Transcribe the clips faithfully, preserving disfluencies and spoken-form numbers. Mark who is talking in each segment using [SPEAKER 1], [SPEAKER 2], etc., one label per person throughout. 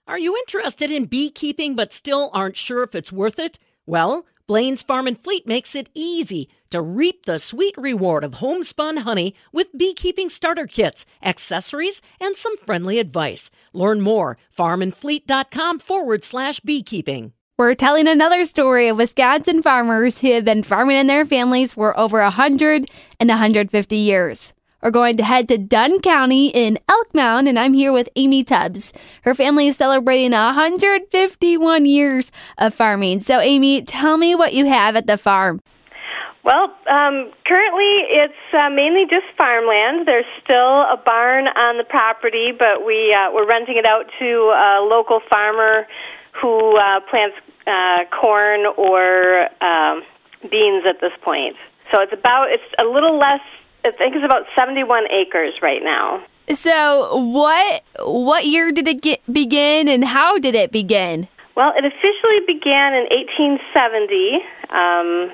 [SPEAKER 1] Are you interested in beekeeping but still aren't sure if it's worth it? Well, Blaine's Farm and Fleet makes it easy to reap the sweet reward of homespun honey with beekeeping starter kits, accessories, and some friendly advice. Learn more, farmandfleet.com forward slash beekeeping.
[SPEAKER 2] We're telling another story of Wisconsin farmers who have been farming in their families for over one hundred and one hundred fifty years. We're going to head to Dunn County in Elk Mound, and I'm here with Amy Tubbs. Her family is celebrating one hundred fifty-one years of farming. So, Amy, tell me what you have at the farm.
[SPEAKER 3] Well, um, currently it's uh, mainly just farmland. There's still a barn on the property, but we, uh, we're renting it out to a local farmer who uh, plants uh, corn or um, beans at this point. So it's about, it's a little less, I think it's about seventy-one acres right now.
[SPEAKER 2] So what what year did it get, begin, and how did it begin?
[SPEAKER 3] Well, it officially began in eighteen seventy. Um,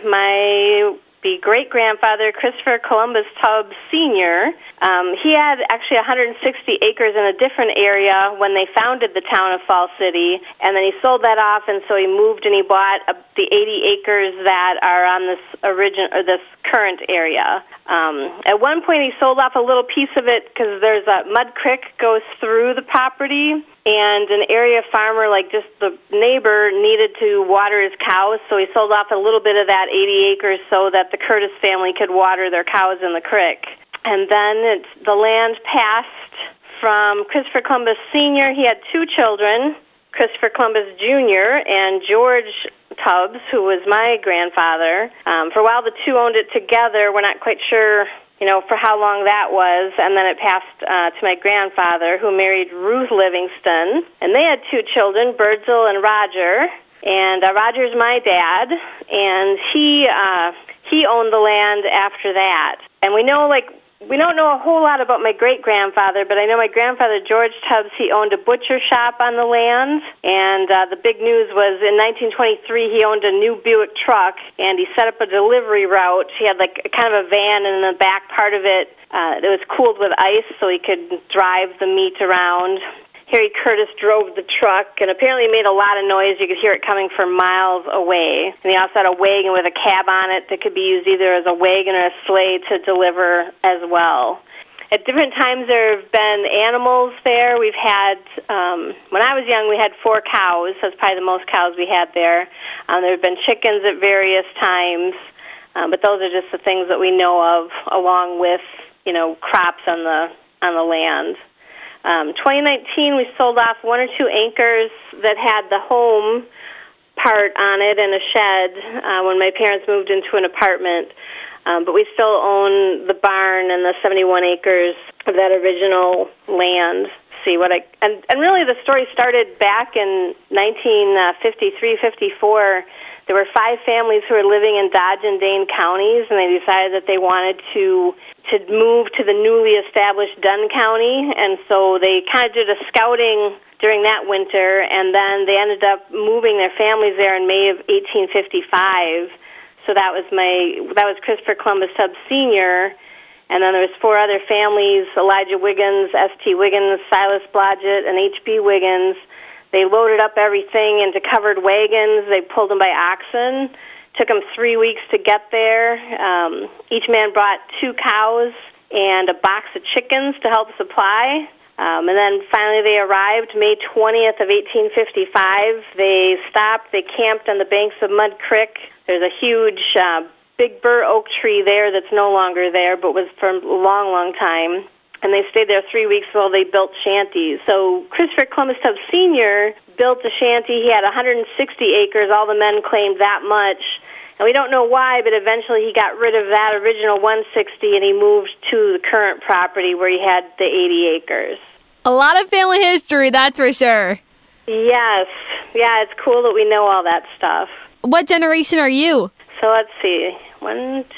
[SPEAKER 3] my the great-grandfather, Christopher Columbus Tubbs Senior, um, he had actually one hundred sixty acres in a different area when they founded the town of Fall City, and then he sold that off, and so he moved and he bought uh, the eighty acres that are on this origin or this current area. Um, at one point, he sold off a little piece of it because there's a Mud Creek goes through the property, and an area farmer, like just the neighbor, needed to water his cows, so he sold off a little bit of that eighty acres so that the Curtis family could water their cows in the creek. And then it's, the land passed from Christopher Columbus Senior He had two children, Christopher Columbus Junior and George Tubbs, who was my grandfather. Um, for a while, the two owned it together. We're not quite sure, you know, for how long that was. And then it passed uh, to my grandfather, who married Ruth Livingston. And they had two children, Birdsell and Roger. And uh, Roger's my dad, and he uh, he owned the land after that. And we know, like, we don't know a whole lot about my great-grandfather, but I know my grandfather, George Tubbs, he owned a butcher shop on the land, and uh, the big news was in nineteen twenty-three he owned a new Buick truck, and he set up a delivery route. He had like a, kind of a van, and in the back part of it, uh, it was cooled with ice so he could drive the meat around. Harry Curtis drove the truck, and apparently made a lot of noise. You could hear it coming from miles away. And he also had a wagon with a cab on it that could be used either as a wagon or a sleigh to deliver as well. At different times there have been animals there. We've had, um, when I was young, we had four cows. That's probably the most cows we had there. Um, there have been chickens at various times, um, but those are just the things that we know of, along with, you know, crops on the on the land. Um, twenty nineteen, we sold off one or two acres that had the home part on it and a shed uh, when my parents moved into an apartment. Um, but we still own the barn and the seventy-one acres of that original land. See what I and, and really the story started back in nineteen fifty-three, fifty-four. There were five families who were living in Dodge and Dane counties, and they decided that they wanted to to move to the newly established Dunn County, and so they kind of did a scouting during that winter, and then they ended up moving their families there in May of eighteen fifty-five. So that was my that was Christopher Columbus Tubbs Senior, and then there was four other families: Elijah Wiggins, S T Wiggins, Silas Blodgett, and H B Wiggins. They loaded up everything into covered wagons. They pulled them by oxen. Took them three weeks to get there. Um, each man brought two cows and a box of chickens to help supply. Um, and then finally they arrived May twentieth of eighteen fifty-five. They stopped. They camped on the banks of Mud Creek. There's a huge uh, big bur oak tree there that's no longer there, but was for a long, long time. And they stayed there three weeks while they built shanties. So Christopher Columbus Tubbs Senior built a shanty. He had one hundred sixty acres. All the men claimed that much. And we don't know why, but eventually he got rid of that original one hundred sixty and he moved to the current property where he had the eighty acres.
[SPEAKER 2] A lot of family history, that's for sure.
[SPEAKER 3] Yes. Yeah, it's cool that we know all that stuff.
[SPEAKER 2] What generation are you?
[SPEAKER 3] So let's see. One,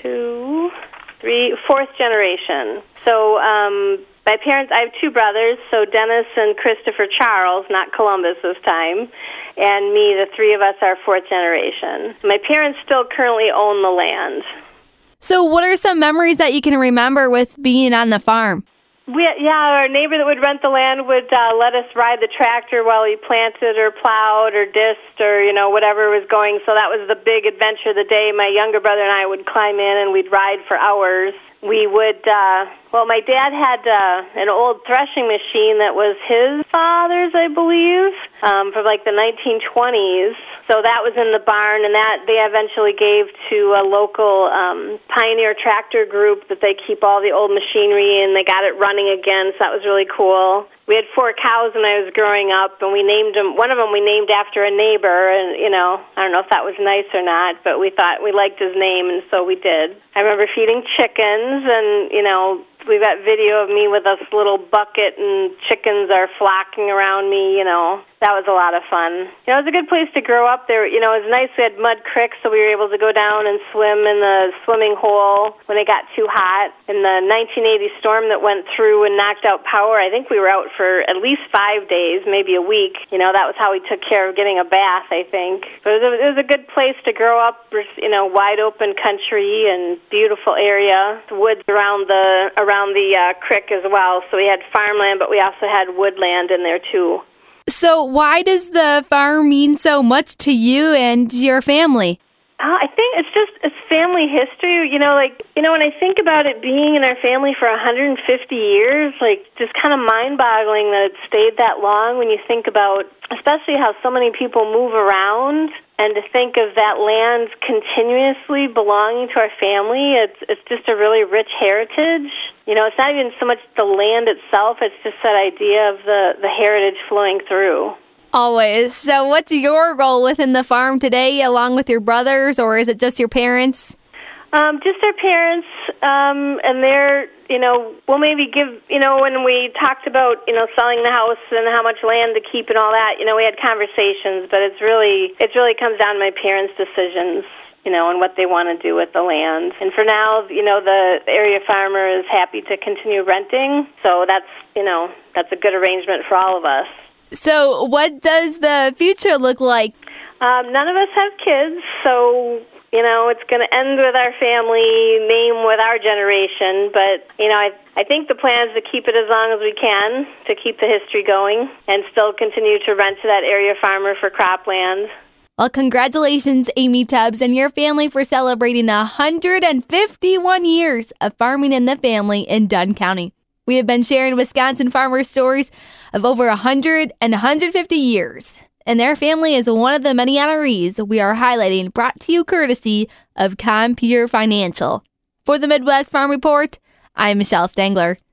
[SPEAKER 3] two, three, fourth generation. So um, my parents, I have two brothers, so Dennis and Christopher Charles, not Columbus this time, and me, the three of us are fourth generation. My parents still currently own the land.
[SPEAKER 2] So what are some memories that you can remember with being on the farm?
[SPEAKER 3] We, yeah, our neighbor that would rent the land would uh, let us ride the tractor while he planted or plowed or dissed or, you know, whatever was going. So that was the big adventure of the day. My younger brother and I would climb in and we'd ride for hours. We would, uh, well, my dad had uh, an old threshing machine that was his father's, I believe, um, from like the nineteen twenties. So that was in the barn, and that they eventually gave to a local um, Pioneer Tractor group that they keep all the old machinery, and they got it running again, so that was really cool. We had four cows when I was growing up, and we named them, one of them we named after a neighbor, and, you know, I don't know if that was nice or not, but we thought we liked his name, and so we did. I remember feeding chickens, and, you know, we've got video of me with this little bucket, and chickens are flocking around me, you know. That was a lot of fun. You know, it was a good place to grow up there. You know, it was nice. We had mud creeks, so we were able to go down and swim in the swimming hole when it got too hot. In the nineteen eighty storm that went through and knocked out power, I think we were out for at least five days, maybe a week. You know, that was how we took care of getting a bath, I think. But it was a, it was a good place to grow up, you know, wide open country and beautiful area. Woods around the, around the uh, creek as well. So we had farmland, but we also had woodland in there, too.
[SPEAKER 2] So why does the farm mean so much to you and your family?
[SPEAKER 3] Uh, I think it's just, it's family history. You know, like, you know, when I think about it being in our family for one hundred fifty years, like, just kind of mind-boggling that it stayed that long when you think about, especially how so many people move around, and to think of that land continuously belonging to our family, it's it's just a really rich heritage. You know, it's not even so much the land itself, it's just that idea of the, the heritage flowing through.
[SPEAKER 2] Always. So what's your role within the farm today, along with your brothers, or is it just your parents?
[SPEAKER 3] Um, just our parents, um, and they're, you know, we'll maybe give, you know, when we talked about, you know, selling the house and how much land to keep and all that, you know, we had conversations, but it's really, it really comes down to my parents' decisions, you know, and what they want to do with the land. And for now, you know, the area farmer is happy to continue renting, so that's, you know, that's a good arrangement for all of us.
[SPEAKER 2] So what does the future look like?
[SPEAKER 3] Um, none of us have kids, so, you know, it's going to end with our family name with our generation. But, you know, I, I think the plan is to keep it as long as we can, to keep the history going, and still continue to rent to that area farmer for cropland.
[SPEAKER 2] Well, congratulations, Amy Tubbs, and your family for celebrating one hundred fifty-one years of farming in the family in Dunn County. We have been sharing Wisconsin farmers' stories of over one hundred and one hundred fifty years. And their family is one of the many honorees we are highlighting, brought to you courtesy of Compeer Financial. For the Midwest Farm Report, I'm Michelle Stengler.